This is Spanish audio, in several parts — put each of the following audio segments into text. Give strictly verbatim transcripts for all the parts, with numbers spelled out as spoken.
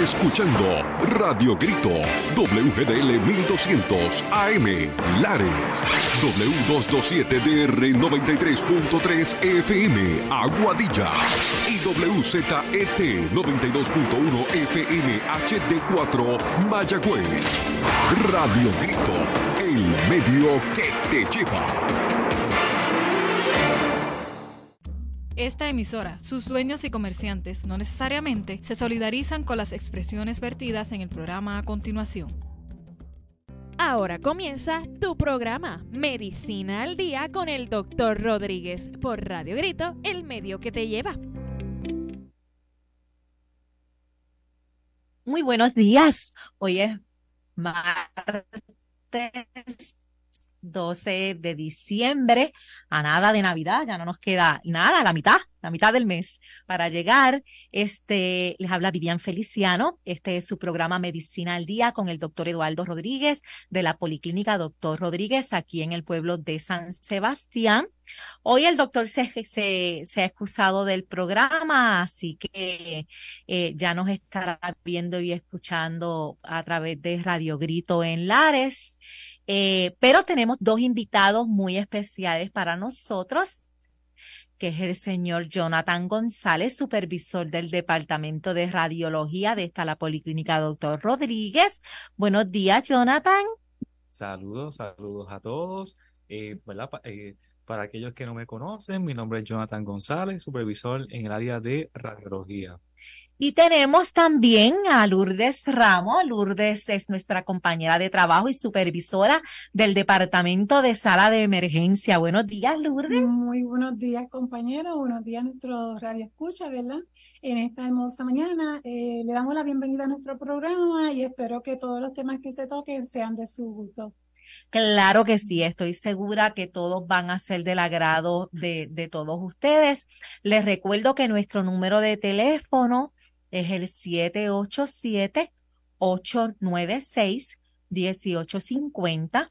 escuchando Radio Grito, W G D L mil doscientos A M, Lares, W doscientos veintisiete D R noventa y tres punto tres F M, Aguadilla, y W Z E T noventa y dos punto uno F M H D cuatro, Mayagüez. Radio Grito, el medio que te lleva. Esta emisora, sus dueños y comerciantes no necesariamente se solidarizan con las expresiones vertidas en el programa a continuación. Ahora comienza tu programa Medicina al Día con el doctor Rodríguez por Radio Grito, el medio que te lleva. Muy buenos días. Hoy es martes doce de diciembre, a nada de Navidad, ya no nos queda nada, la mitad, la mitad del mes para llegar. Este, les habla Vivian Feliciano. Este es su programa Medicina al Día con el doctor Eduardo Rodríguez de la Policlínica Doctor Rodríguez aquí en el pueblo de San Sebastián. Hoy el doctor se, se, se ha excusado del programa, así que eh, ya nos estará viendo y escuchando a través de Radio Grito en Lares. Eh, pero tenemos dos invitados muy especiales para nosotros, que es el señor Jonathan González, supervisor del Departamento de Radiología de esta la Policlínica Doctor Rodríguez. Buenos días, Jonathan. Saludos, saludos a todos. Eh, ¿verdad? Eh, para aquellos que no me conocen, mi nombre es Jonathan González, supervisor en el área de radiología. Y tenemos también a Lourdes Ramos. Lourdes es nuestra compañera de trabajo y supervisora del Departamento de Sala de Emergencia. Buenos días, Lourdes. Muy buenos días, compañeros. Buenos días a nuestro radio escucha, ¿verdad? En esta hermosa mañana eh, le damos la bienvenida a nuestro programa y espero que todos los temas que se toquen sean de su gusto. Claro que sí, estoy segura que todos van a ser del agrado de, de todos ustedes. Les recuerdo que nuestro número de teléfono es el siete ocho siete, ocho nueve seis, uno ocho cinco cero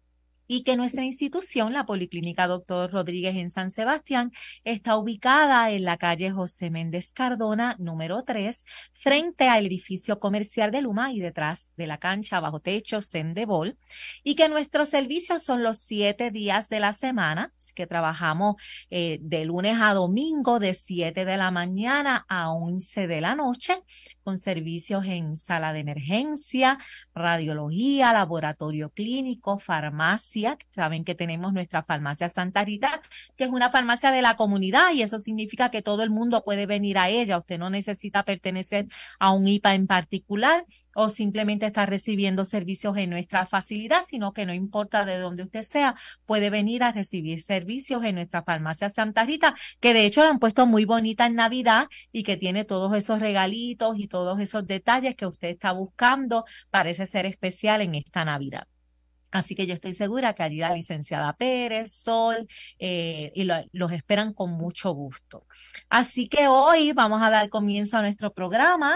y que nuestra institución, la Policlínica Doctor Rodríguez en San Sebastián, está ubicada en la calle José Méndez Cardona, número tres, frente al edificio comercial de Luma y detrás de la cancha bajo techo Sendebol, y que nuestros servicios son los siete días de la semana, que trabajamos eh, de lunes a domingo de siete de la mañana a once de la noche, con servicios en sala de emergencia, radiología, laboratorio clínico, farmacia. Saben que tenemos nuestra farmacia Santa Rita, que es una farmacia de la comunidad y eso significa que todo el mundo puede venir a ella. Usted no necesita pertenecer a un I P A en particular o simplemente estar recibiendo servicios en nuestra facilidad, sino que no importa de dónde usted sea, puede venir a recibir servicios en nuestra farmacia Santa Rita, que de hecho la han puesto muy bonita en Navidad y que tiene todos esos regalitos y todos esos detalles que usted está buscando. Parece ser especial en esta Navidad. Así que yo estoy segura que allí la licenciada Pérez, Sol, eh, y lo, los esperan con mucho gusto. Así que hoy vamos a dar comienzo a nuestro programa.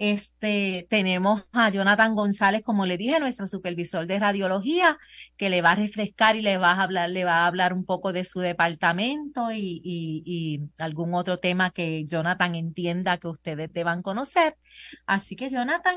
Este, tenemos a Jonathan González, como le dije, nuestro supervisor de radiología, que le va a refrescar y le va a hablar, le va a hablar un poco de su departamento y, y, y algún otro tema que Jonathan entienda que ustedes deban conocer. Así que, Jonathan.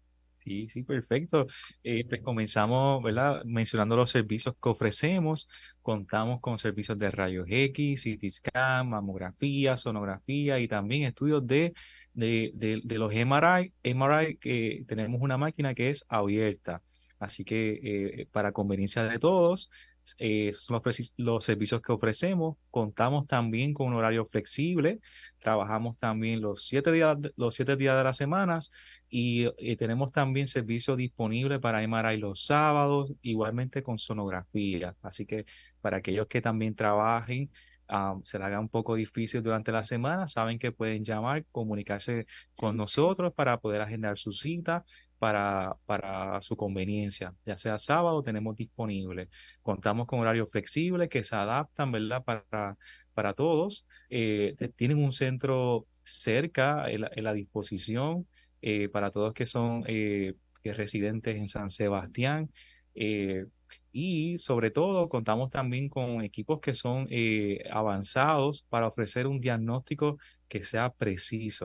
Sí, sí, perfecto. Eh, pues comenzamos, ¿verdad? Mencionando los servicios que ofrecemos. Contamos con servicios de rayos X, C T scan, mamografía, sonografía y también estudios de, de, de, de los M R I. M R I, que tenemos una máquina que es abierta. Así que eh, para conveniencia de todos, eh, son los, los servicios que ofrecemos. Contamos también con un horario flexible. Trabajamos también los siete días, los siete días de las semanas y, y tenemos también servicio disponible para M R I los sábados, igualmente con sonografía. Así que para aquellos que también trabajen, um, se les haga un poco difícil durante la semana, saben que pueden llamar, comunicarse con nosotros para poder agendar su cita para, para su conveniencia, ya sea sábado, tenemos disponible. Contamos con horarios flexibles que se adaptan, ¿verdad? Para, para todos. Eh, tienen un centro cerca en la, en la disposición eh, para todos que son eh, residentes en San Sebastián. Eh, y sobre todo contamos también con equipos que son eh, avanzados para ofrecer un diagnóstico que sea preciso.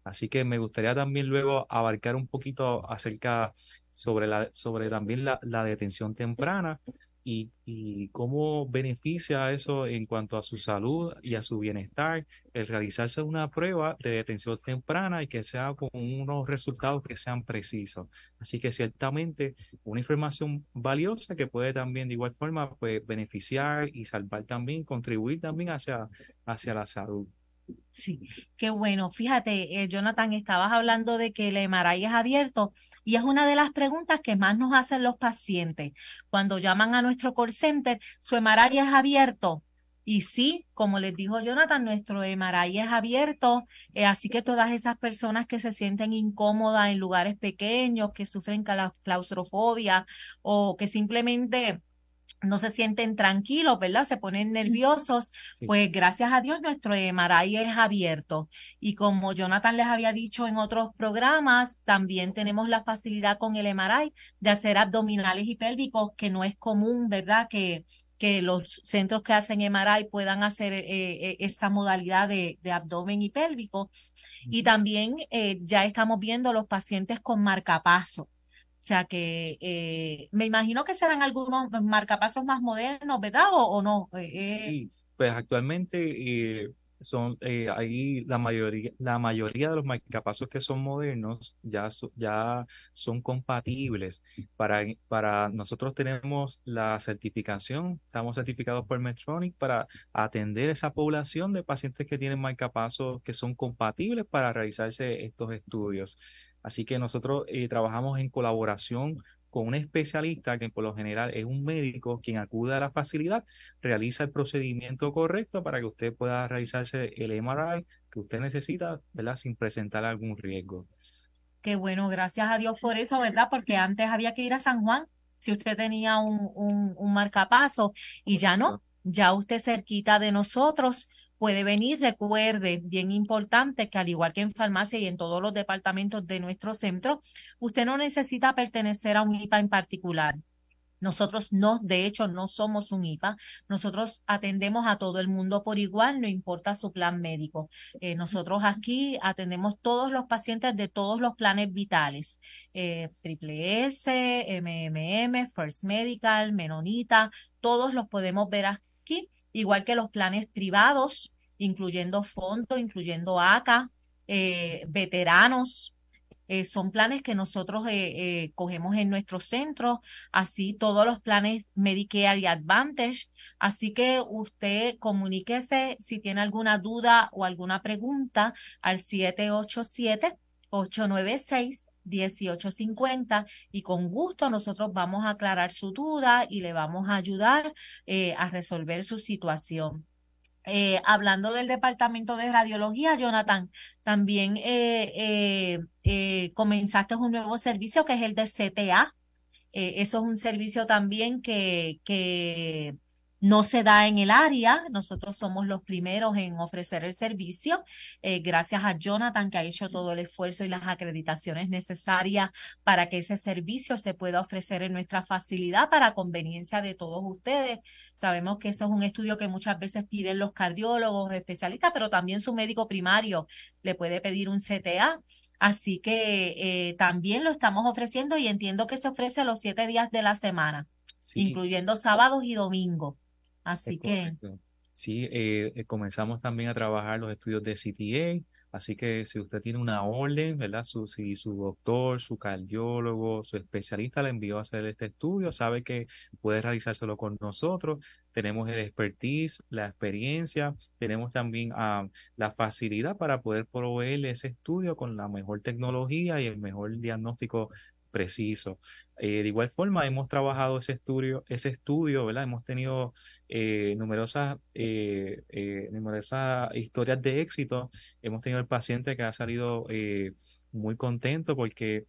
Así que me gustaría también luego abarcar un poquito acerca sobre la, sobre también la, la detención temprana y, y cómo beneficia eso en cuanto a su salud y a su bienestar, el realizarse una prueba de detención temprana y que sea con unos resultados que sean precisos. Así que ciertamente una información valiosa que puede también de igual forma pues, beneficiar y salvar también, contribuir también hacia, hacia la salud. Sí, qué bueno. Fíjate, eh, Jonathan, estabas hablando de que el M R I es abierto y es una de las preguntas que más nos hacen los pacientes. Cuando llaman a nuestro call center, ¿su M R I es abierto? Y sí, como les dijo Jonathan, nuestro M R I es abierto, eh, así que todas esas personas que se sienten incómodas en lugares pequeños, que sufren cala- claustrofobia o que simplemente no se sienten tranquilos, ¿verdad? Se ponen nerviosos, Sí. pues gracias a Dios nuestro M R I es abierto. Y como Jonathan les había dicho en otros programas, también tenemos la facilidad con el M R I de hacer abdominales y pélvicos, que no es común, ¿verdad? Que, que los centros que hacen M R I puedan hacer eh, eh, esta modalidad de, de abdomen y pélvico. Y también eh, ya estamos viendo los pacientes con marcapaso. O sea que eh, me imagino que serán algunos marcapasos más modernos, ¿verdad? ¿O, o no? Eh, eh, Sí, pues actualmente eh, son eh, ahí la mayoría, la mayoría de los marcapasos que son modernos ya, so- ya son compatibles. Para, para nosotros tenemos la certificación, estamos certificados por Medtronic para atender esa población de pacientes que tienen marcapasos que son compatibles para realizarse estos estudios. Así que nosotros eh, trabajamos en colaboración con un especialista que por lo general es un médico quien acude a la facilidad, realiza el procedimiento correcto para que usted pueda realizarse el M R I que usted necesita, ¿verdad? Sin presentar algún riesgo. qué bueno, gracias a Dios por eso, ¿verdad? Porque antes había que ir a San Juan si usted tenía un, un, un marcapaso y ya no, ya usted cerquita de nosotros puede venir. Recuerde, bien importante, que al igual que en farmacia y en todos los departamentos de nuestro centro, usted no necesita pertenecer a un I P A en particular. Nosotros no, de hecho, no somos un I P A. Nosotros atendemos a todo el mundo por igual, no importa su plan médico. Eh, nosotros aquí atendemos todos los pacientes de todos los planes vitales. Eh, Triple S, M M M, First Medical, Menonita, todos los podemos ver aquí, igual que los planes privados, incluyendo Fonto, incluyendo A C A, eh, veteranos. Eh, son planes que nosotros eh, eh, cogemos en nuestro centro, así todos los planes Medicare y Advantage. Así que usted comuníquese si tiene alguna duda o alguna pregunta al siete ocho siete, ocho nueve seis, uno ocho cinco cero y con gusto nosotros vamos a aclarar su duda y le vamos a ayudar eh, a resolver su situación. Eh, hablando del departamento de radiología, Jonathan, también eh, eh, eh, comenzaste un nuevo servicio que es el de C T A. Eh, eso es un servicio también que, que no se da en el área. Nosotros somos los primeros en ofrecer el servicio, eh, gracias a Jonathan, que ha hecho todo el esfuerzo y las acreditaciones necesarias para que ese servicio se pueda ofrecer en nuestra facilidad para conveniencia de todos ustedes. Sabemos que eso es un estudio que muchas veces piden los cardiólogos, especialistas, pero también su médico primario le puede pedir un C T A. Así que eh, también lo estamos ofreciendo y entiendo que se ofrece los siete días de la semana, Sí, incluyendo sábados y domingos. es Así que correcto. Sí, eh, eh, comenzamos también a trabajar los estudios de C T A, así que si usted tiene una orden, ¿verdad? Su, si su doctor, su cardiólogo, su especialista le envió a hacer este estudio, sabe que puede realizárselo con nosotros. Tenemos el expertise, la experiencia, tenemos también ah, la facilidad para poder proveerle ese estudio con la mejor tecnología y el mejor diagnóstico preciso. Eh, de igual forma, hemos trabajado ese estudio, ese estudio, ¿verdad? Hemos tenido eh, numerosas, eh, eh, numerosas historias de éxito. Hemos tenido el paciente que ha salido eh, muy contento porque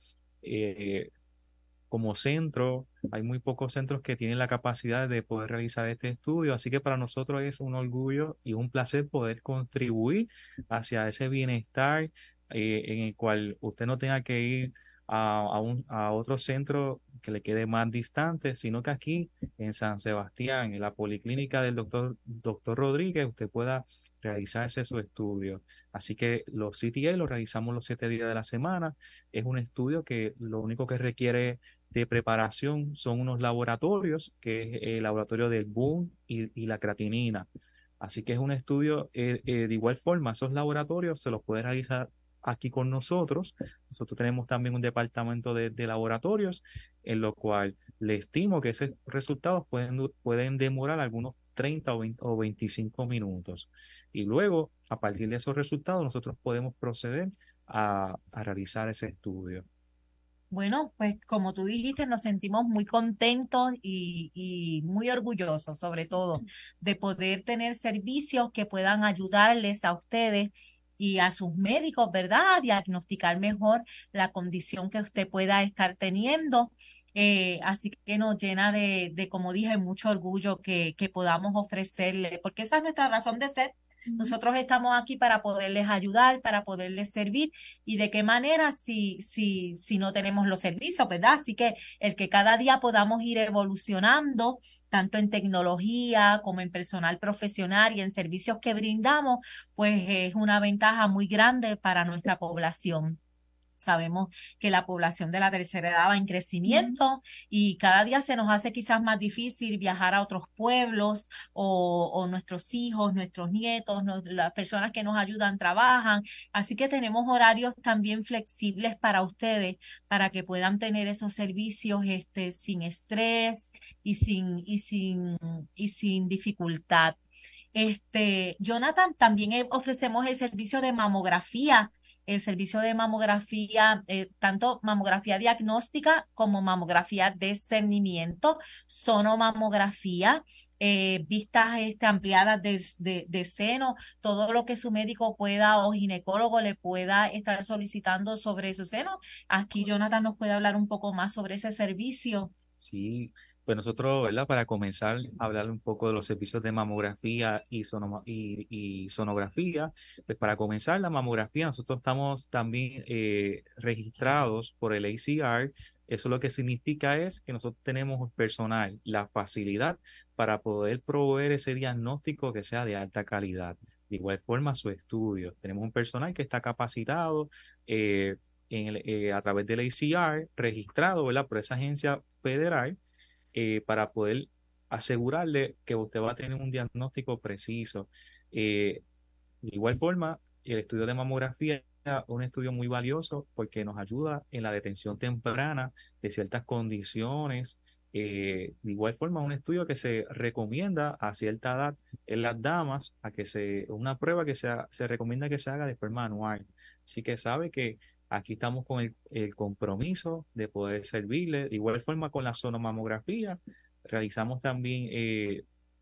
eh, como centro, hay muy pocos centros que tienen la capacidad de poder realizar este estudio, así que para nosotros es un orgullo y un placer poder contribuir hacia ese bienestar eh, en el cual usted no tenga que ir a, a, un, a otro centro que le quede más distante, sino que aquí en San Sebastián, en la policlínica del doctor, doctor Rodríguez, usted pueda realizarse su estudio. Así que los C T A los realizamos los siete días de la semana. Es un estudio que lo único que requiere de preparación son unos laboratorios, que es el laboratorio del B U N y, y la creatinina. Así que es un estudio, eh, eh, de igual forma, esos laboratorios se los puede realizar aquí con nosotros. Nosotros tenemos también un departamento de, de laboratorios, en lo cual le estimo que esos resultados pueden, pueden demorar algunos treinta o, veinte, o veinticinco minutos. Y luego, a partir de esos resultados, nosotros podemos proceder a, a realizar ese estudio. Bueno, pues como tú dijiste, nos sentimos muy contentos y, y muy orgullosos, sobre todo, de poder tener servicios que puedan ayudarles a ustedes y a sus médicos, ¿verdad? Diagnosticar mejor la condición que usted pueda estar teniendo. Eh, así que nos llena de, de, como dije, mucho orgullo que, que podamos ofrecerle, porque esa es nuestra razón de ser. Nosotros estamos aquí para poderles ayudar, para poderles servir, y de qué manera si, si, si no tenemos los servicios, ¿verdad? Así que el que cada día podamos ir evolucionando, tanto en tecnología como en personal profesional y en servicios que brindamos, pues es una ventaja muy grande para nuestra población. Sabemos que la población de la tercera edad va en crecimiento y cada día se nos hace quizás más difícil viajar a otros pueblos o, o nuestros hijos, nuestros nietos, no, las personas que nos ayudan trabajan. Así que tenemos horarios también flexibles para ustedes, para que puedan tener esos servicios este, sin estrés y sin, y sin, y sin dificultad. Este, Jonathan, también ofrecemos el servicio de mamografía. El servicio de mamografía, eh, tanto mamografía diagnóstica como mamografía de discernimiento, sonomamografía, eh, vistas este, ampliadas de, de, de seno, todo lo que su médico pueda o ginecólogo le pueda estar solicitando sobre su seno. Aquí Jonathan nos puede hablar un poco más sobre ese servicio. Sí, pues nosotros, ¿verdad? Para comenzar a hablar un poco de los servicios de mamografía y, sonoma, y, y sonografía, pues para comenzar la mamografía, nosotros estamos también eh, registrados por el A C R. Eso lo que significa es que nosotros tenemos personal, la facilidad para poder proveer ese diagnóstico que sea de alta calidad. De igual forma, su estudio. Tenemos un personal que está capacitado eh, en el, eh, a través del A C R, registrado, ¿verdad? Por esa agencia federal, eh, para poder asegurarle que usted va a tener un diagnóstico preciso. Eh, de igual forma, el estudio de mamografía es un estudio muy valioso porque nos ayuda en la detención temprana de ciertas condiciones. Eh, de igual forma, un estudio que se recomienda a cierta edad en las damas, a que se, una prueba que se, se recomienda que se haga de forma anual. Así que sabe que aquí estamos con el, el compromiso de poder servirle. De igual forma, con la sonomamografía, realizamos también eh,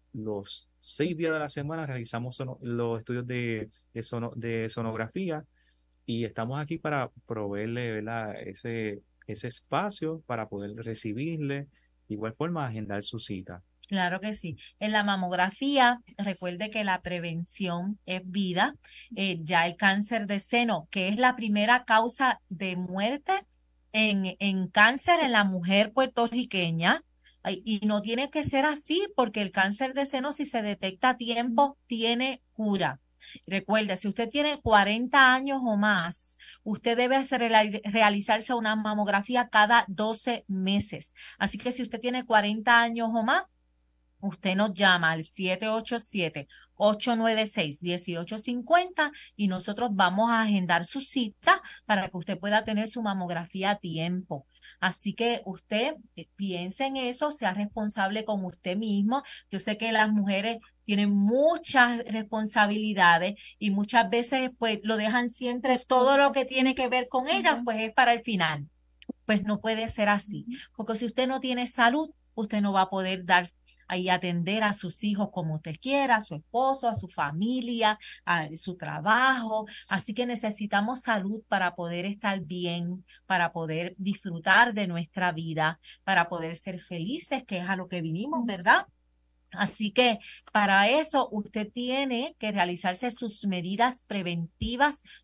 los seis días de la semana, realizamos sono, los estudios de, de, sono, de sonografía, y estamos aquí para proveerle, ¿verdad? ese, ese espacio para poder recibirle. De igual forma, agendar su cita. Claro que sí. En la mamografía, recuerde que la prevención es vida. Eh, ya el cáncer de seno, que es la primera causa de muerte en, en cáncer en la mujer puertorriqueña, y no tiene que ser así, porque el cáncer de seno, si se detecta a tiempo, tiene cura. Recuerde, si usted tiene cuarenta años o más, usted debe hacer, realizarse una mamografía cada doce meses. Así que si usted tiene cuarenta años o más, usted nos llama al siete ocho siete, ocho nueve seis, uno ocho cinco cero y nosotros vamos a agendar su cita para que usted pueda tener su mamografía a tiempo. Así que usted piense en eso, sea responsable con usted mismo. Yo sé que las mujeres tienen muchas responsabilidades y muchas veces pues lo dejan siempre, todo lo que tiene que ver con ellas pues es para el final. Pues no puede ser así, porque si usted no tiene salud, usted no va a poder dar y atender a sus hijos como usted quiera, a su esposo, a su familia, a su trabajo. Así que necesitamos salud para poder estar bien, para poder disfrutar de nuestra vida, para poder ser felices, que es a lo que vinimos, ¿verdad? Así que para eso usted tiene que realizarse sus medidas preventivas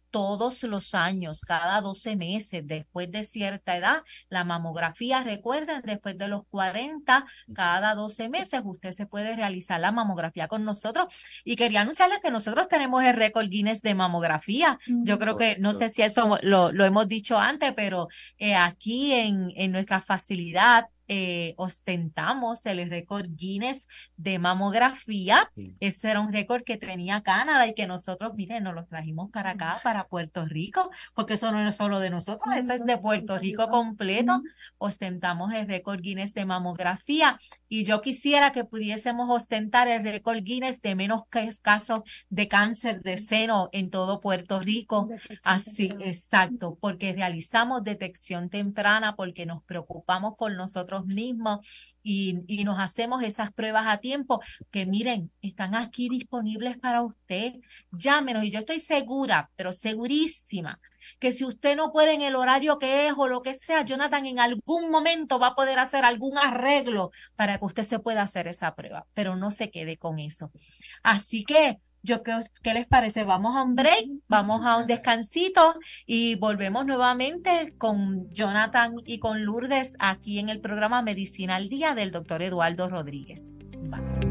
todos los años, cada doce meses, después de cierta edad. La mamografía, recuerden, después de los cuarenta, cada doce meses usted se puede realizar la mamografía con nosotros. Y quería anunciarles que nosotros tenemos el récord Guinness de mamografía. Yo creo que, no sé si eso lo, lo hemos dicho antes, pero eh, aquí en, en nuestra facilidad, Eh, ostentamos el récord Guinness de mamografía. Sí. Ese era un récord que tenía Canadá y que nosotros, miren, nos lo trajimos para acá, para Puerto Rico, porque eso no es solo de nosotros, eso es de Puerto Rico completo. Ostentamos el récord Guinness de mamografía y yo quisiera que pudiésemos ostentar el récord Guinness de menos casos de cáncer de seno en todo Puerto Rico. Así, exacto, porque realizamos detección temprana, porque nos preocupamos por nosotros mismos y, y nos hacemos esas pruebas a tiempo que miren, están aquí disponibles para usted. Llámenos y yo estoy segura, pero segurísima, que si usted no puede en el horario que es o lo que sea, Jonathan en algún momento va a poder hacer algún arreglo para que usted se pueda hacer esa prueba, pero no se quede con eso. Así que Yo, ¿qué, ¿Qué les parece? Vamos a un break, vamos a un descansito y volvemos nuevamente con Jonathan y con Lourdes aquí en el programa Medicina al Día del doctor Eduardo Rodríguez. Bye.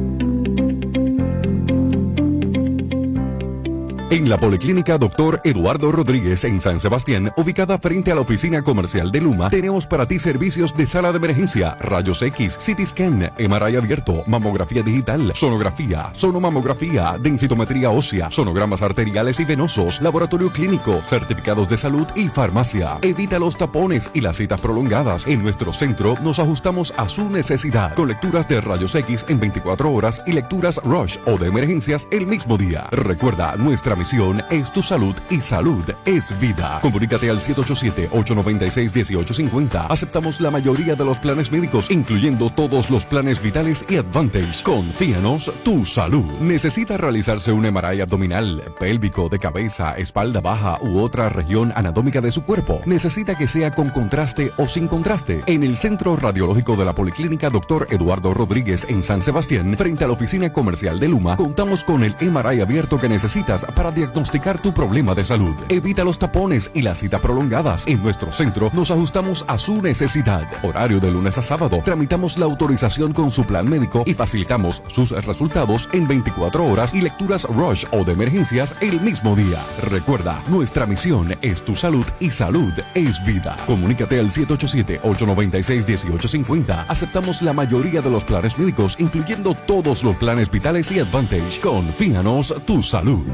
En la Policlínica doctor Eduardo Rodríguez en San Sebastián, ubicada frente a la oficina comercial de Luma, tenemos para ti servicios de sala de emergencia, rayos X, C T scan, M R I abierto, mamografía digital, sonografía, sonomamografía, densitometría ósea, sonogramas arteriales y venosos, laboratorio clínico, certificados de salud y farmacia. Evita los tapones y las citas prolongadas. En nuestro centro nos ajustamos a su necesidad, con lecturas de rayos X en veinticuatro horas y lecturas Rush o de emergencias el mismo día. Recuerda, nuestra misión es tu salud y salud es vida. Comunícate al siete ocho siete, ocho nueve seis, uno ocho cinco cero. Aceptamos la mayoría de los planes médicos, incluyendo todos los planes vitales y Advantage. Confíanos tu salud. ¿Necesita realizarse un M R I abdominal, pélvico, de cabeza, espalda baja u otra región anatómica de su cuerpo? ¿Necesita que sea con contraste o sin contraste? En el Centro Radiológico de la Policlínica doctor Eduardo Rodríguez en San Sebastián, frente a la oficina comercial de Luma, contamos con el M R I abierto que necesitas para diagnosticar tu problema de salud. Evita los tapones y las citas prolongadas. En nuestro centro nos ajustamos a su necesidad. Horario de lunes a sábado. Tramitamos la autorización con su plan médico y facilitamos sus resultados en veinticuatro horas y lecturas Rush o de emergencias el mismo día. Recuerda, nuestra misión es tu salud y salud es vida. Comunícate al siete ocho siete, ocho nueve seis, uno ocho cinco cero. Aceptamos la mayoría de los planes médicos, incluyendo todos los planes vitales y Advantage. Confíanos tu salud.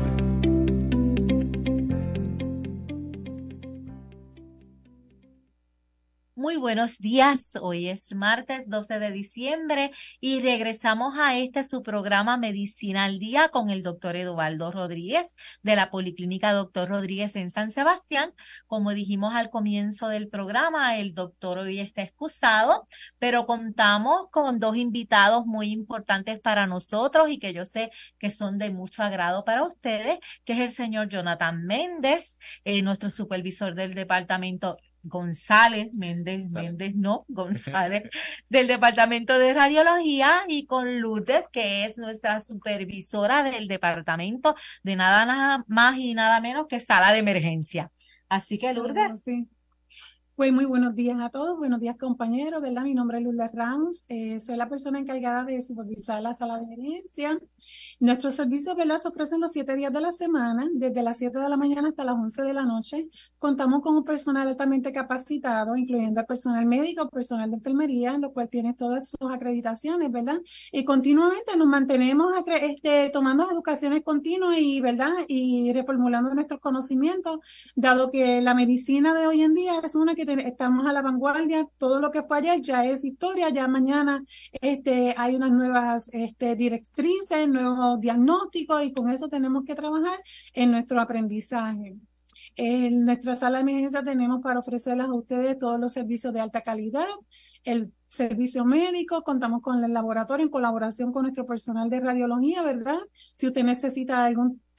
Muy buenos días, hoy es martes doce de diciembre y regresamos a este su programa Medicina al Día con el doctor Eduardo Rodríguez de la Policlínica doctor Rodríguez en San Sebastián. Como dijimos al comienzo del programa, el doctor hoy está excusado, pero contamos con dos invitados muy importantes para nosotros y que yo sé que son de mucho agrado para ustedes, que es el señor Jonathan Méndez, eh, nuestro supervisor del departamento González, Méndez, González. Méndez no, González, del Departamento de Radiología, y con Lourdes, que es nuestra supervisora del Departamento de nada, nada más y nada menos que Sala de Emergencia. Así que, Lourdes. Sí, sí. Pues muy buenos días a todos, buenos días compañeros, ¿verdad? Mi nombre es Lourdes Ramos, eh, soy la persona encargada de supervisar la sala de emergencia. Nuestros servicios, ¿verdad?, se ofrecen los siete días de la semana, desde las siete de la mañana hasta las once de la noche. Contamos con un personal altamente capacitado, incluyendo el personal médico, personal de enfermería, lo cual tiene todas sus acreditaciones, ¿verdad? Y continuamente nos mantenemos este, tomando educaciones continuas y, ¿verdad?, y reformulando nuestros conocimientos, dado que la medicina de hoy en día es una que estamos a la vanguardia. Todo lo que fue ayer ya es historia, ya mañana este, hay unas nuevas este, directrices, nuevos diagnósticos, y con eso tenemos que trabajar en nuestro aprendizaje. En nuestra sala de emergencia tenemos para ofrecerles a ustedes todos los servicios de alta calidad, el servicio médico, contamos con el laboratorio en colaboración con nuestro personal de radiología, ¿verdad? Si usted necesita algún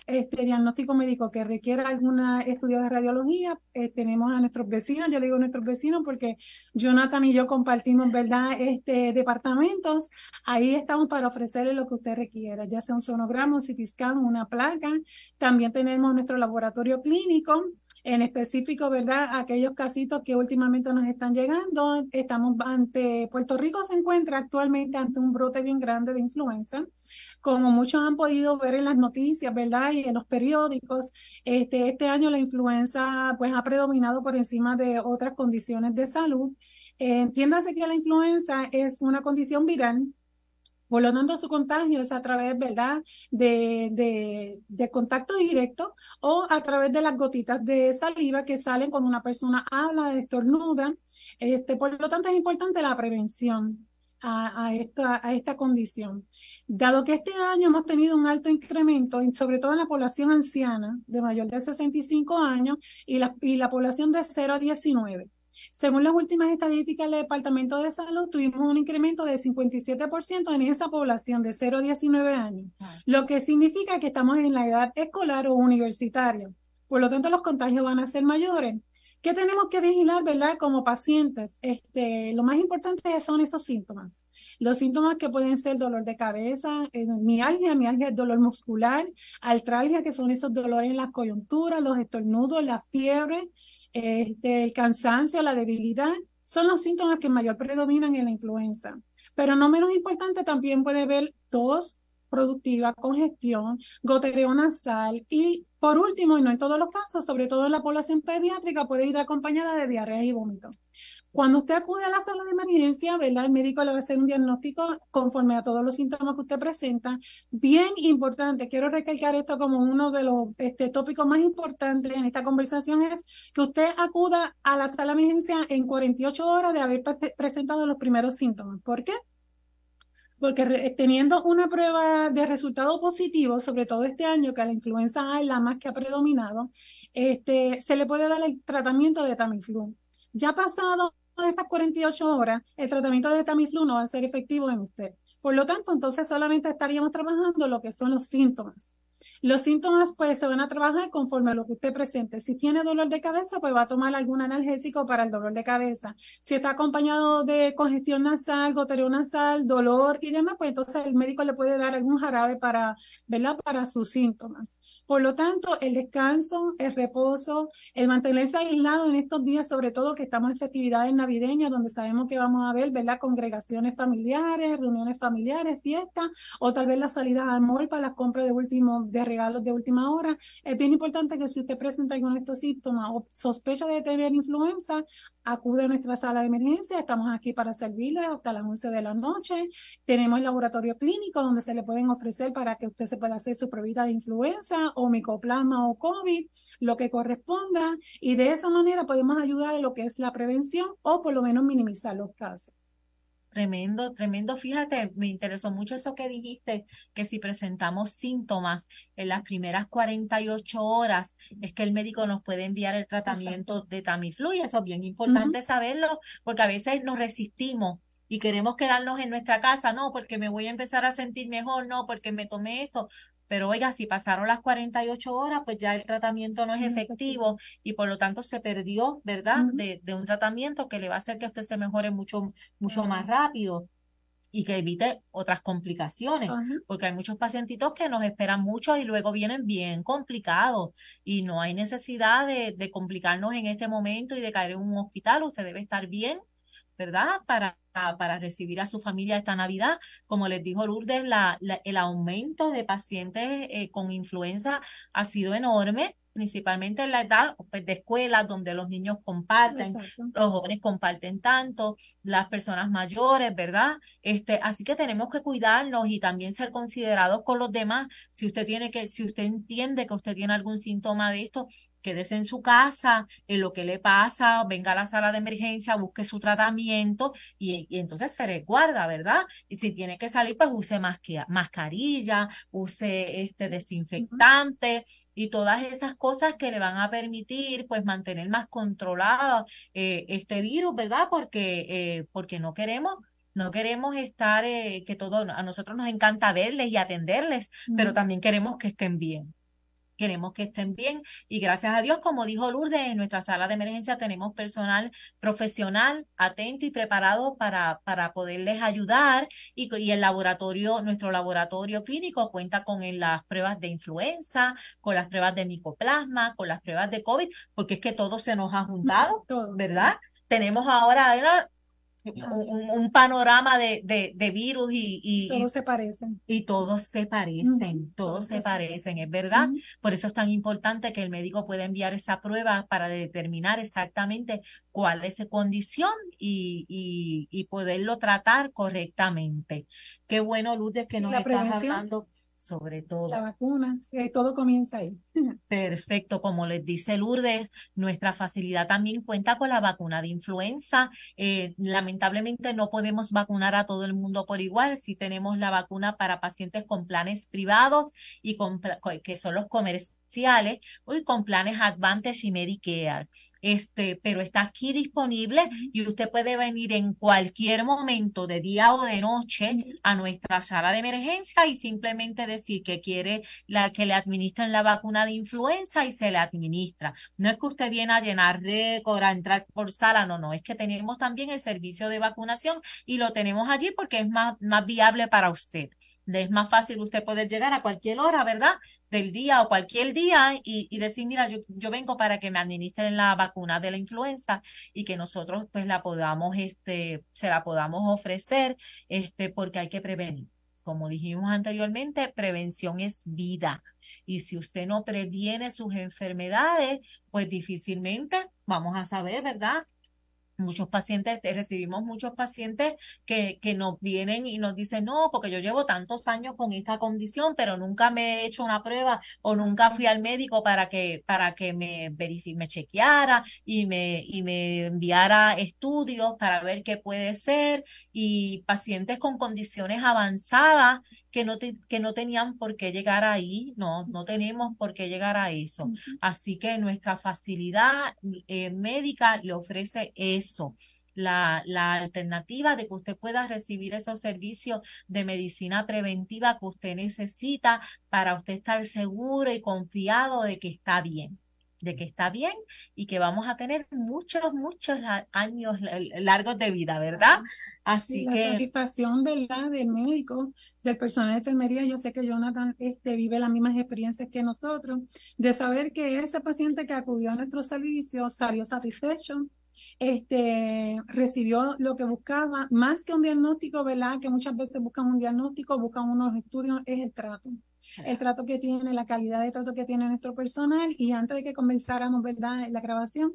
este diagnóstico médico que requiera algún estudio de radiología, eh, tenemos a nuestros vecinos, yo le digo nuestros vecinos porque Jonathan y yo compartimos, ¿verdad?, este, departamentos. Ahí estamos para ofrecerle lo que usted requiera, ya sea un sonograma, un C T scan, una placa. También tenemos nuestro laboratorio clínico, en específico, ¿verdad?, aquellos casitos que últimamente nos están llegando. Estamos ante, Puerto Rico se encuentra actualmente ante un brote bien grande de influenza. Como muchos han podido ver en las noticias, ¿verdad?, y en los periódicos, este, este año la influenza pues ha predominado por encima de otras condiciones de salud. Eh, entiéndase que la influenza es una condición viral. Por lo tanto, su contagio es a través, ¿verdad?, de, de, de contacto directo o a través de las gotitas de saliva que salen cuando una persona habla, estornuda. Este, por lo tanto, es importante la prevención a, a, esta, a esta condición. Dado que este año hemos tenido un alto incremento, sobre todo en la población anciana de mayor de sesenta y cinco años y la, y la población de cero a diecinueve. Según las últimas estadísticas del Departamento de Salud, tuvimos un incremento de cincuenta y siete por ciento en esa población de cero a diecinueve años, lo que significa que estamos en la edad escolar o universitaria. Por lo tanto, los contagios van a ser mayores. ¿Qué tenemos que vigilar, verdad, como pacientes? Este, lo más importante son esos síntomas. Los síntomas que pueden ser dolor de cabeza, eh, mialgia, mialgia es dolor muscular, artralgia, que son esos dolores en las coyunturas, los estornudos, la fiebre, Este, el cansancio, la debilidad, son los síntomas que mayor predominan en la influenza. Pero no menos importante, también puede haber tos productiva, congestión, goteo nasal y, por último, y no en todos los casos, sobre todo en la población pediátrica, puede ir acompañada de diarrea y vómito. Cuando usted acude a la sala de emergencia, ¿verdad?, el médico le va a hacer un diagnóstico conforme a todos los síntomas que usted presenta. Bien importante, quiero recalcar esto como uno de los este, tópicos más importantes en esta conversación, es que usted acuda a la sala de emergencia en cuarenta y ocho horas de haber pre presentado los primeros síntomas. ¿Por qué? Porque re, teniendo una prueba de resultado positivo, sobre todo este año, que la influenza A es la más que ha predominado, este, se le puede dar el tratamiento de Tamiflu. Ya pasado esas cuarenta y ocho horas, el tratamiento de Tamiflu no va a ser efectivo en usted. Por lo tanto, entonces solamente estaríamos trabajando lo que son los síntomas. Los síntomas pues se van a trabajar conforme a lo que usted presente. Si tiene dolor de cabeza, pues va a tomar algún analgésico para el dolor de cabeza. Si está acompañado de congestión nasal, goteo nasal, dolor y demás, pues entonces el médico le puede dar algún jarabe para, ¿verdad?, para sus síntomas. Por lo tanto, el descanso, el reposo, el mantenerse aislado en estos días, sobre todo que estamos en festividades navideñas, donde sabemos que vamos a ver, ¿verdad?, congregaciones familiares, reuniones familiares, fiestas, o tal vez las salidas al mall para las compras de último de regalos de última hora. Es bien importante que si usted presenta alguno de estos síntomas o sospecha de tener influenza, acude a nuestra sala de emergencia. Estamos aquí para servirle hasta las once de la noche. Tenemos el laboratorio clínico donde se le pueden ofrecer para que usted se pueda hacer su pruebita de influenza o micoplasma o COVID, lo que corresponda, y de esa manera podemos ayudar a lo que es la prevención o por lo menos minimizar los casos. Tremendo, tremendo. Fíjate, me interesó mucho eso que dijiste, que si presentamos síntomas en las primeras cuarenta y ocho horas, es que el médico nos puede enviar el tratamiento Exacto. de Tamiflu, y eso es bien importante uh-huh. saberlo, porque a veces nos resistimos y queremos quedarnos en nuestra casa, no, porque me voy a empezar a sentir mejor, no, porque me tomé esto. Pero oiga, si pasaron las cuarenta y ocho horas, pues ya el tratamiento no es efectivo y por lo tanto se perdió, ¿verdad?, uh-huh. de, de un tratamiento que le va a hacer que usted se mejore mucho, mucho uh-huh. más rápido y que evite otras complicaciones, uh-huh. porque hay muchos pacientitos que nos esperan mucho y luego vienen bien complicados y no hay necesidad de, de complicarnos en este momento y de caer en un hospital. Usted debe estar bien, ¿verdad?, para, para recibir a su familia esta Navidad. Como les dijo Lourdes, la, la, el aumento de pacientes eh, con influenza ha sido enorme, principalmente en la edad pues, de escuelas donde los niños comparten, Exacto. los jóvenes comparten tanto, las personas mayores, ¿verdad? Este, así que tenemos que cuidarnos y también ser considerados con los demás. Si usted tiene que, si usted entiende que usted tiene algún síntoma de esto, quédese en su casa, en lo que le pasa, venga a la sala de emergencia, busque su tratamiento y, y entonces se resguarda, ¿verdad? Y si tiene que salir, pues use masque, mascarilla, use este desinfectante uh-huh. y todas esas cosas que le van a permitir pues mantener más controlado eh, este virus, ¿verdad? Porque, eh, porque no queremos No queremos estar, eh, que todo, a nosotros nos encanta verles y atenderles, uh-huh. pero también queremos que estén bien. Queremos que estén bien y gracias a Dios, como dijo Lourdes, en nuestra sala de emergencia tenemos personal profesional, atento y preparado para, para poderles ayudar y, y el laboratorio, nuestro laboratorio clínico cuenta con el, las pruebas de influenza, con las pruebas de micoplasma, con las pruebas de COVID, porque es que todo se nos ha juntado, Todos. ¿verdad? Tenemos ahora ¿verdad? Un, un panorama de, de, de virus y, y, Todos y se parecen. Y todos se parecen, Uh-huh. todos, todos se se parecen, es verdad. Uh-huh. Por eso es tan importante que el médico pueda enviar esa prueba para determinar exactamente cuál es su condición y, y, y poderlo tratar correctamente. Qué bueno, Lourdes, que Y nos la estás prevención, hablando sobre todo. la vacuna, eh, todo comienza ahí. Perfecto, como les dice Lourdes, nuestra facilidad también cuenta con la vacuna de influenza. Eh, lamentablemente no podemos vacunar a todo el mundo por igual. Sí tenemos la vacuna para pacientes con planes privados y con que son los comerciales y con planes Advantage y Medicare. Este, pero está aquí disponible y usted puede venir en cualquier momento de día o de noche a nuestra sala de emergencia y simplemente decir que quiere la que le administren la vacuna de influenza y se le administra. No es que usted viene a llenar récord, a entrar por sala, no, no, es que tenemos también el servicio de vacunación y lo tenemos allí porque es más, más viable para usted. Es más fácil usted poder llegar a cualquier hora, ¿verdad? Del día o cualquier día y, y decir, mira, yo, yo vengo para que me administren la vacuna de la influenza y que nosotros pues la podamos, este, se la podamos ofrecer, este, porque hay que prevenir. Como dijimos anteriormente, prevención es vida. Y si usted no previene sus enfermedades, pues difícilmente vamos a saber, ¿verdad? Muchos pacientes, recibimos muchos pacientes que, que nos vienen y nos dicen, no, porque yo llevo tantos años con esta condición, pero nunca me he hecho una prueba o nunca fui al médico para que, para que me verifique, me chequeara y me, y me enviara estudios para ver qué puede ser. Y pacientes con condiciones avanzadas que no, te, que no tenían por qué llegar ahí, no, no tenemos por qué llegar a eso. Uh-huh. Así que nuestra facilidad eh, médica le ofrece eso, la, la alternativa de que usted pueda recibir esos servicios de medicina preventiva que usted necesita para usted estar seguro y confiado de que está bien. de que está bien y que vamos a tener muchos, muchos años largos de vida, ¿verdad? Así sí, la que... satisfacción, ¿verdad?, del médico, del personal de enfermería. Yo sé que Jonathan este, vive las mismas experiencias que nosotros, de saber que ese paciente que acudió a nuestro servicio salió satisfecho, este, recibió lo que buscaba, más que un diagnóstico, ¿verdad?, que muchas veces buscan un diagnóstico, buscan unos estudios, es el trato. El trato que tiene, la calidad de trato que tiene nuestro personal. Y antes de que comenzáramos, ¿verdad?, la grabación,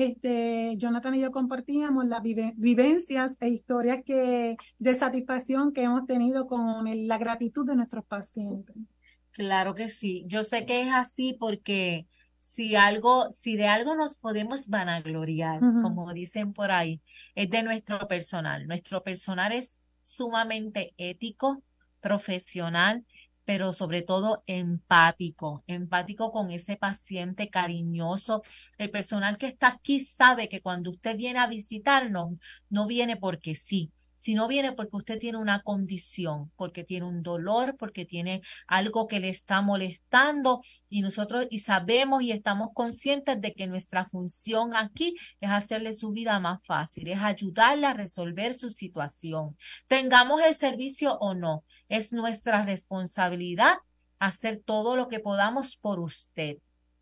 este, Jonathan y yo compartíamos las vive, vivencias e historias que, de satisfacción que hemos tenido con el, la gratitud de nuestros pacientes. Claro que sí. Yo sé que es así porque si algo, si de algo nos podemos vanagloriar, uh-huh. como dicen por ahí, es de nuestro personal. Nuestro personal es sumamente ético, profesional, pero sobre todo empático, empático con ese paciente, cariñoso. El personal que está aquí sabe que cuando usted viene a visitarnos, no viene porque sí, sino viene porque usted tiene una condición, porque tiene un dolor, porque tiene algo que le está molestando y nosotros y sabemos y estamos conscientes de que nuestra función aquí es hacerle su vida más fácil, es ayudarle a resolver su situación. Tengamos el servicio o no, es nuestra responsabilidad hacer todo lo que podamos por usted.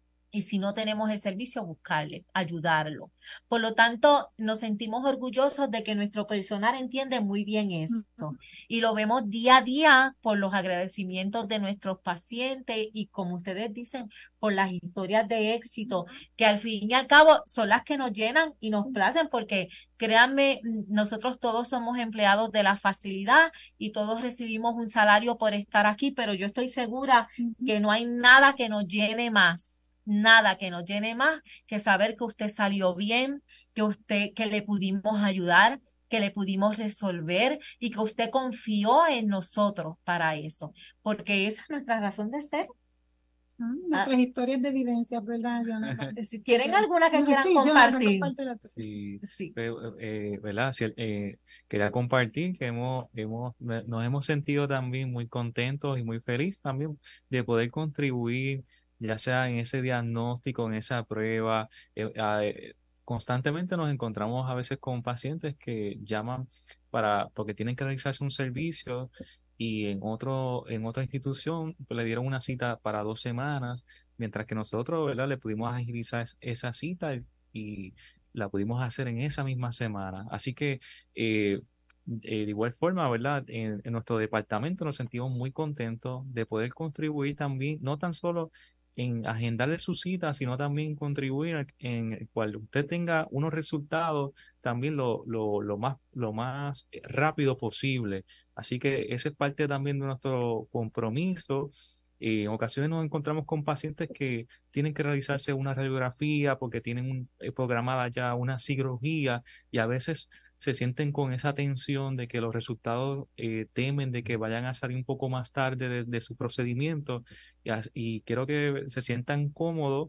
Y si no tenemos el servicio, buscarle, ayudarlo. Por lo tanto, nos sentimos orgullosos de que nuestro personal entiende muy bien esto. Y lo vemos día a día por los agradecimientos de nuestros pacientes y, como ustedes dicen, por las historias de éxito, que al fin y al cabo son las que nos llenan y nos placen, porque créanme, nosotros todos somos empleados de la facilidad y todos recibimos un salario por estar aquí, pero yo estoy segura que no hay nada que nos llene más. Nada que nos llene más que saber que usted salió bien, que usted, que le pudimos ayudar, que le pudimos resolver y que usted confió en nosotros para eso, porque esa es nuestra razón de ser. Ah, nuestras ah. historias de vivencias, ¿verdad, Jonathan? Si tienen alguna que no, quieran sí, compartir. Jonathan, sí, sí. Eh, ¿verdad? Si, eh, quería compartir que hemos, hemos, nos hemos sentido también muy contentos y muy felices también de poder contribuir ya sea en ese diagnóstico, en esa prueba. Eh, eh, constantemente nos encontramos a veces con pacientes que llaman para, porque tienen que realizarse un servicio y en otro, en otra institución pues, le dieron una cita para dos semanas, mientras que nosotros, ¿verdad?, le pudimos agilizar esa cita y, y la pudimos hacer en esa misma semana. Así que eh, eh, de igual forma, ¿verdad?, en, en nuestro departamento nos sentimos muy contentos de poder contribuir también, no tan solo en agendarle su cita, sino también contribuir en el cual usted tenga unos resultados también lo, lo, lo más, lo más rápido posible. Así que esa es parte también de nuestro compromiso. Eh, en ocasiones nos encontramos con pacientes que tienen que realizarse una radiografía porque tienen un, eh, programada ya una cirugía y a veces se sienten con esa tensión de que los resultados eh, temen de que vayan a salir un poco más tarde de, de su procedimiento y, y quiero que se sientan cómodos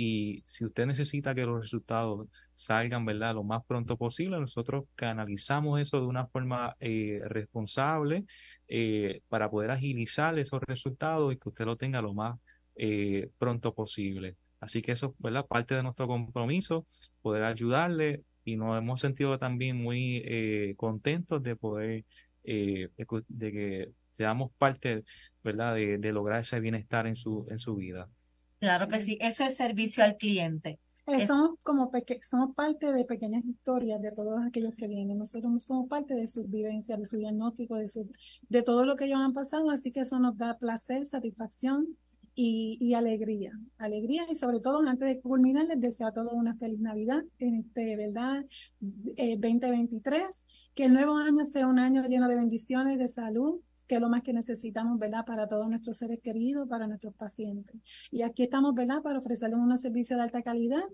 y si usted necesita que los resultados salgan, ¿verdad?, lo más pronto posible, nosotros canalizamos eso de una forma eh, responsable eh, para poder agilizar esos resultados y que usted lo tenga lo más eh, pronto posible. Así que eso, ¿verdad?, parte de nuestro compromiso, poder ayudarle y nos hemos sentido también muy eh, contentos de poder, eh, de que seamos parte, ¿verdad?, de, de lograr ese bienestar en su, en su vida. Claro que sí, eso es servicio al cliente. Eh, Es- somos como peque- somos parte de pequeñas historias de todos aquellos que vienen. Nosotros somos parte de su vivencia, de su diagnóstico, de su, de todo lo que ellos han pasado, así que eso nos da placer, satisfacción y, y alegría. Alegría y sobre todo, antes de culminar, les deseo a todos una feliz Navidad, en este, ¿verdad? Eh, veinte veintitrés, que el nuevo año sea un año lleno de bendiciones, de salud, que es lo más que necesitamos, ¿verdad?, para todos nuestros seres queridos, para nuestros pacientes. Y aquí estamos, ¿verdad?, para ofrecerles unos servicios de alta calidad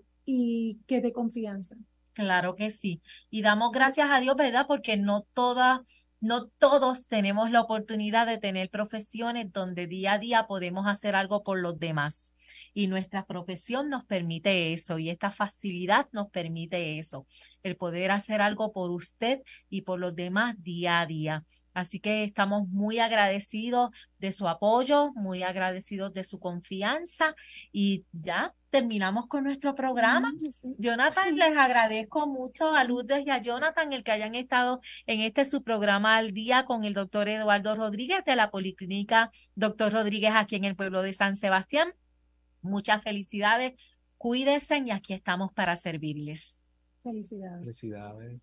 y que de confianza. Claro que sí. Y damos gracias a Dios, ¿verdad? Porque no toda, no todos tenemos la oportunidad de tener profesiones donde día a día podemos hacer algo por los demás. Y nuestra profesión nos permite eso y esta facilidad nos permite eso, el poder hacer algo por usted y por los demás día a día. Así que estamos muy agradecidos de su apoyo, muy agradecidos de su confianza y ya terminamos con nuestro programa. Jonathan, les agradezco mucho a Lourdes y a Jonathan el que hayan estado en este su programa al día con el doctor Eduardo Rodríguez de la Policlínica Doctor Rodríguez aquí en el pueblo de San Sebastián. Muchas felicidades, cuídense y aquí estamos para servirles. Felicidades. Felicidades.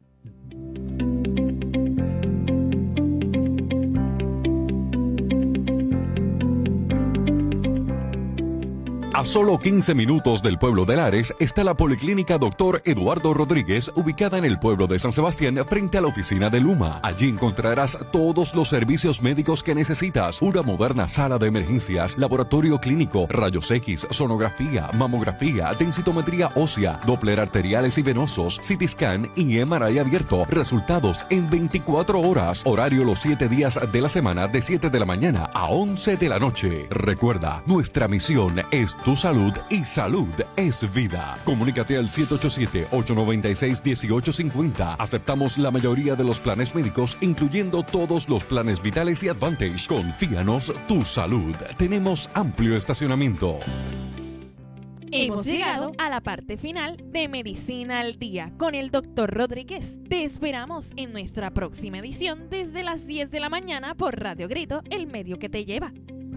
A solo quince minutos del pueblo de Lares está la Policlínica Doctor Eduardo Rodríguez, ubicada en el pueblo de San Sebastián, frente a la oficina de Luma. Allí encontrarás todos los servicios médicos que necesitas: una moderna sala de emergencias, laboratorio clínico, rayos X, sonografía, mamografía, densitometría ósea, Doppler arteriales y venosos, C T scan y M R I abierto. Resultados en veinticuatro horas. Horario los siete días de la semana de siete de la mañana a once de la noche. Recuerda, nuestra misión es tu salud y salud es vida. Comunícate al siete ocho siete, ocho nueve seis, uno ocho cinco cero. Aceptamos la mayoría de los planes médicos, incluyendo todos los planes vitales y Advantage. Confíanos tu salud. Tenemos amplio estacionamiento. Hemos llegado a la parte final de Medicina al Día con el doctor Rodríguez. Te esperamos en nuestra próxima edición desde las diez de la mañana por Radio Grito, el medio que te lleva.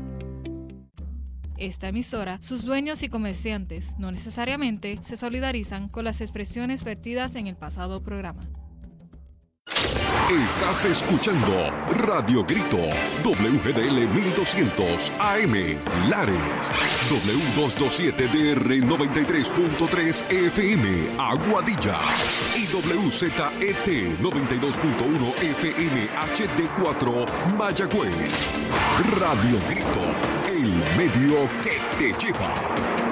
Esta emisora, sus dueños y comerciantes no necesariamente se solidarizan con las expresiones vertidas en el pasado programa. Estás escuchando Radio Grito, W G D L mil doscientos A M, Lares, W doscientos veintisiete D R noventa y tres punto tres F M, Aguadilla, y W Z E T noventa y dos punto uno F M H D cuatro, Mayagüez. Radio Grito, el medio que te lleva.